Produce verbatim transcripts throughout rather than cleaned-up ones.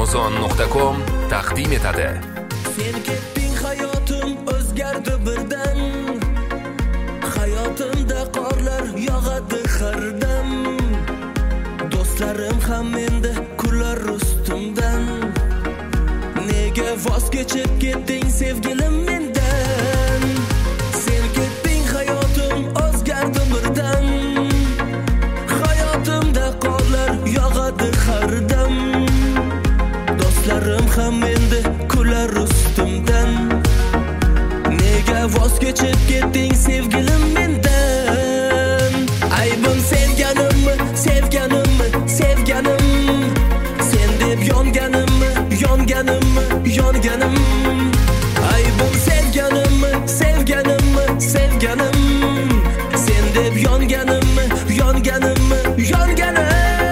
amazon nuqta com taqdim etadi. Sen ketding, hayotim o'zgardi birdan. Hayotimda qorlar yog'adi hardan. Do'stlarim ham endi kular ustimdan. Nega voz kechib ketding sevgilim mendan? Sen ketding, hayotim o'zgardi birdan. Hayotimda qorlar yog'adi hardan. Do'stlarim ham endi kular ustimdan. Nega voz kechib ketding sevgilim mendan? Aybim sevganimmi, sevganimmi, sevganim. Sen deb yonganimmi, yonganimmi, yonganim. Aybim sevganimmi, sevganimmi, sevganim. Sen deb yonganimmi, yonganimmi, yonganim.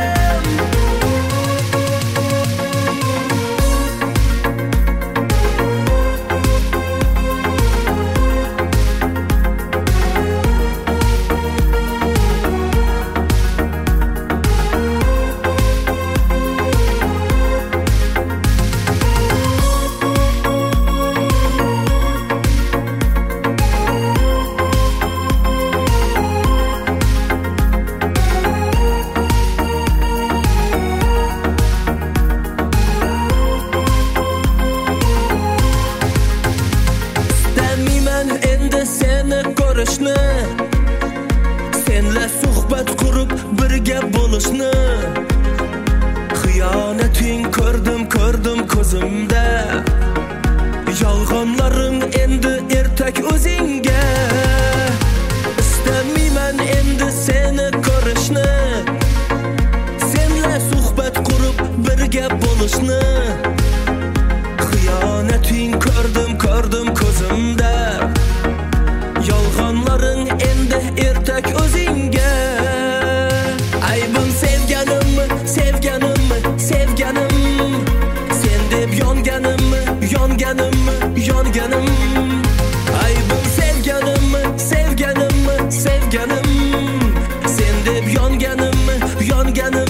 Senla suhbat qurib birga bo'lishni. Xiyonating ko'rdim, ko'rdim ko'zimda. Yolg'onlaring endi ertak o'zingga. Istamayman endi seni ko'rishni. Senla suhbat qurib birga bo'lishni. Xiyonating ko'rdim, ko'rdim ko'zimda. Yolg'onlaring endi ertak o'zingga. Aybim sevganimmi, sevganimmi, sevganim. Sen deb yonganimmi, yonganimmi, yonganim. Aybim sevganimmi, sevganimmi, sevganim. Sen deb yonganimmi, yonganim.